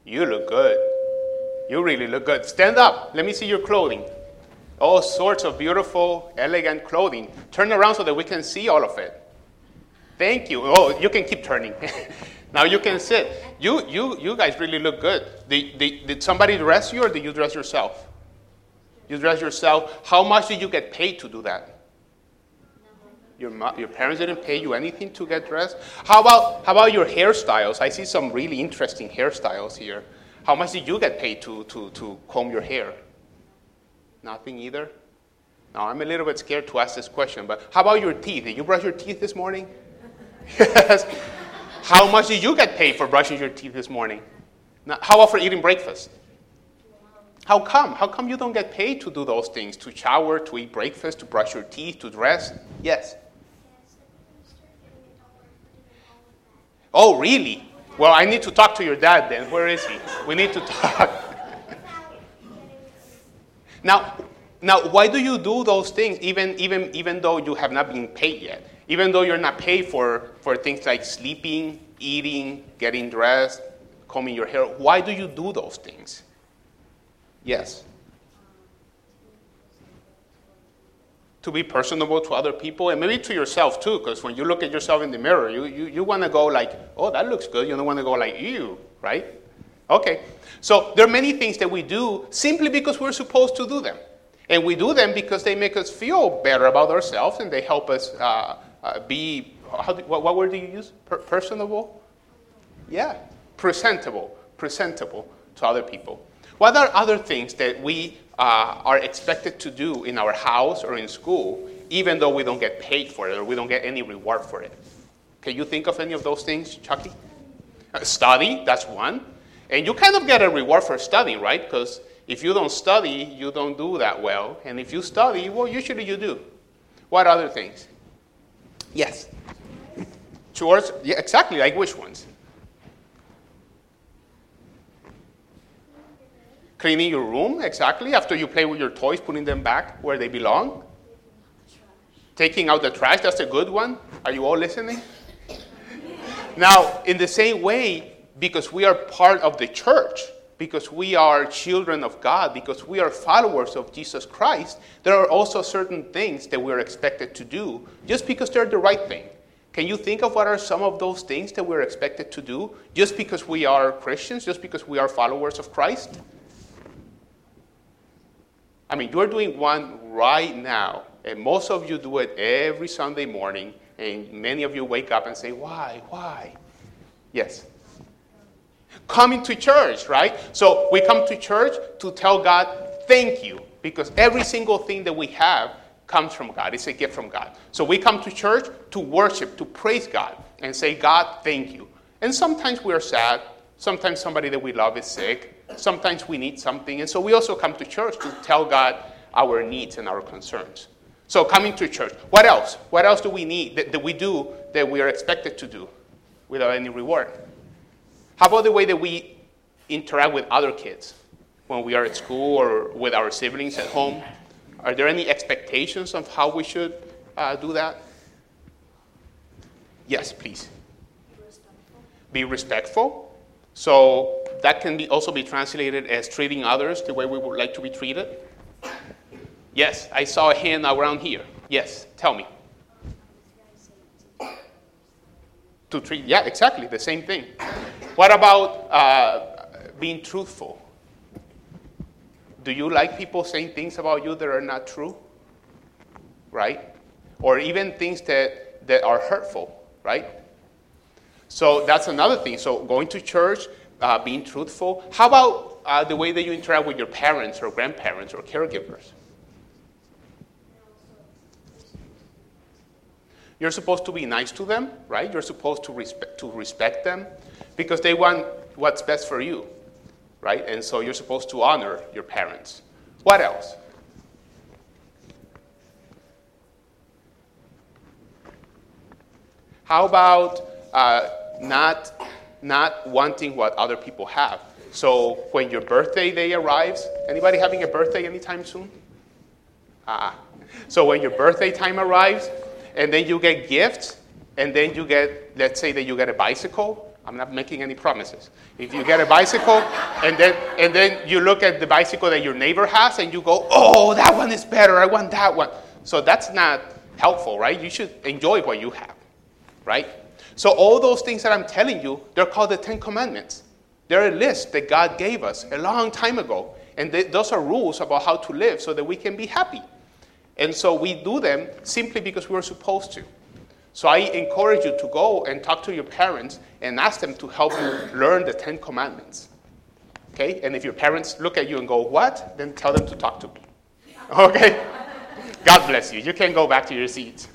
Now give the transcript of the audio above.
You look good. You really look good. Stand up. Let me see your clothing. All sorts of beautiful, elegant clothing. Turn around so that we can see all of it. Thank you. Oh, you can keep turning. Now you can sit. You guys really look good. Did somebody dress you or did you dress yourself? You dress yourself. How much did you get paid to do that? Your parents didn't pay you anything to get dressed? How about your hairstyles? I see some really interesting hairstyles here. How much did you get paid to comb your hair? Nothing either? No, I'm a little bit scared to ask this question, but how about your teeth? Did you brush your teeth this morning? Yes. How much did you get paid for brushing your teeth this morning? Now, how about for eating breakfast? How come? How come you don't get paid to do those things? To shower, to eat breakfast, to brush your teeth, to dress? Yes. Oh, really? Well, I need to talk to your dad then. Where is he? We need to talk. Now, why do you do those things even though you have not been paid yet? Even though you're not paid for things like sleeping, eating, getting dressed, combing your hair, why do you do those things? Yes. To be personable to other people and maybe to yourself too, because when you look at yourself in the mirror, you want to go like, oh, that looks good. You don't want to go like, ew, right? Okay. So there are many things that we do simply because we're supposed to do them. And we do them because they make us feel better about ourselves and they help us be, what word do you use? Personable? Yeah. Presentable to other people. What are other things that we are expected to do in our house or in school, even though we don't get paid for it or we don't get any reward for it? Can you think of any of those things, Chucky? Study, that's one. And you kind of get a reward for studying, right? Because if you don't study, you don't do that well. And if you study, well, usually you do. What other things? Yes. Chores? Yeah, exactly. Like which ones? Cleaning your room, exactly. After you play with your toys, putting them back where they belong. Taking out the trash, that's a good one. Are you all listening? Now, in the same way, because we are part of the church, because we are children of God, because we are followers of Jesus Christ, there are also certain things that we're expected to do just because they're the right thing. Can you think of what are some of those things that we're expected to do just because we are Christians, just because we are followers of Christ? I mean, you're doing one right now, and most of you do it every Sunday morning, and many of you wake up and say, why? Yes. Coming to church, right? So we come to church to tell God, thank you, because every single thing that we have comes from God. It's a gift from God. So we come to church to worship, to praise God, and say, God, thank you. And sometimes we are sad. Sometimes somebody that we love is sick. Sometimes we need something. And so we also come to church to tell God our needs and our concerns. So coming to church. What else? What else do we need, that we do, that we are expected to do without any reward? How about the way that we interact with other kids when we are at school or with our siblings at home? Are there any expectations of how we should do that? Yes, please. Be respectful. So that can also be translated as treating others the way we would like to be treated. Yes, I saw a hand around here. Yes, tell me. To treat, yeah, exactly, the same thing. What about being truthful? Do you like people saying things about you that are not true? Right? Or even things that are hurtful, right? So that's another thing. So going to church, being truthful. How about the way that you interact with your parents or grandparents or caregivers? You're supposed to be nice to them, right? You're supposed to respect them because they want what's best for you, right? And so you're supposed to honor your parents. What else? How about not wanting what other people have? So when your birthday day arrives, anybody having a birthday anytime soon? So when your birthday time arrives, and then you get gifts, and then you get, let's say that you get a bicycle, I'm not making any promises. If you get a bicycle and then you look at the bicycle that your neighbor has and you go, oh, that one is better, I want that one. So that's not helpful, right? You should enjoy what you have, right? So all those things that I'm telling you, they're called the 10 Commandments. They're a list that God gave us a long time ago. And those are rules about how to live so that we can be happy. And so we do them simply because we're supposed to. So I encourage you to go and talk to your parents and ask them to help you learn the 10 Commandments. Okay? And if your parents look at you and go, what? Then tell them to talk to me. Okay? God bless you. You can go back to your seats.